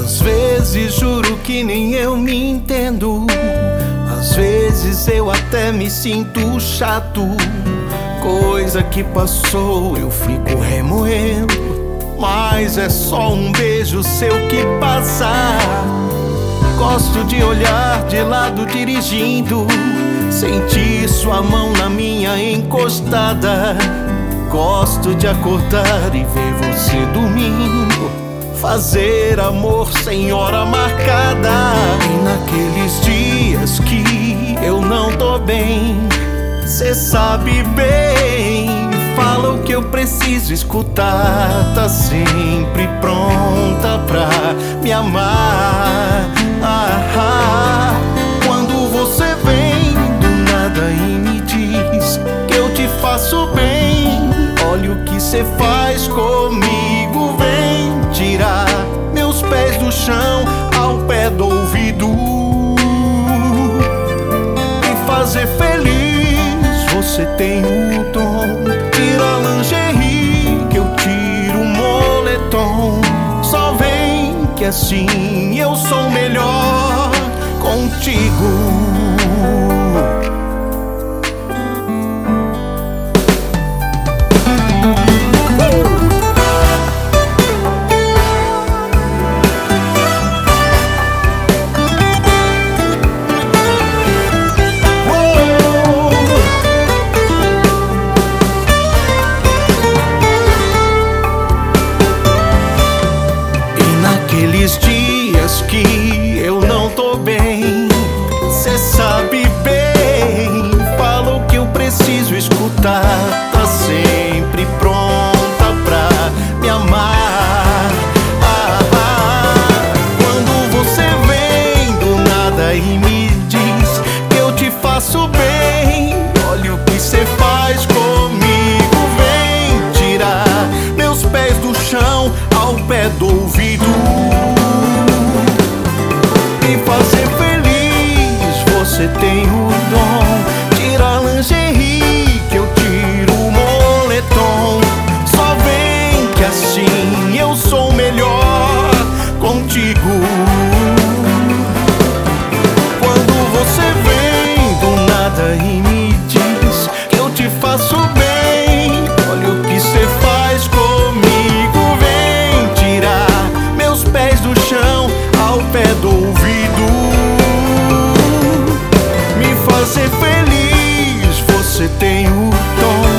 Às vezes juro que nem eu me entendo. Às vezes eu até me sinto chato. Coisa que passou eu fico remoendo, mas é só um beijo seu que passa. Gosto de olhar de lado dirigindo, sentir sua mão na minha encostada. Gosto de acordar e ver você dormindo, fazer amor sem hora marcada. E naqueles dias que eu não tô bem, cê sabe bem, fala o que eu preciso escutar. Tá sempre pronta pra me amar. Quando você vem do nada e me diz que eu te faço bem, olha o que cê faz comigo. Vem tirar meus pés do chão ao pé do ouvido, me fazer feliz. Você tem o dom. Tira a lingerie que eu tiro o moletom. Só vem que assim eu sou melhor contigo. Aqueles dias que eu não tô bem, cê sabe bem, fala o que eu preciso escutar. Tá sempre pronta pra me amar. Quando você vem do nada e me diz que eu te faço bem, olha o que cê faz comigo. Vem tirar meus pés do chão ao pé do ouvido, me fazer feliz. Você tem o dom. Tira a lingerie que eu tiro o moletom. Só vem que assim eu sou melhor contigo. Quando você vem do nada e me diz que eu te faço bem, olha o que cê faz comigo. Vem tirar meus pés do chão ao pé do ouvido, me fazer feliz. Você tem o dom.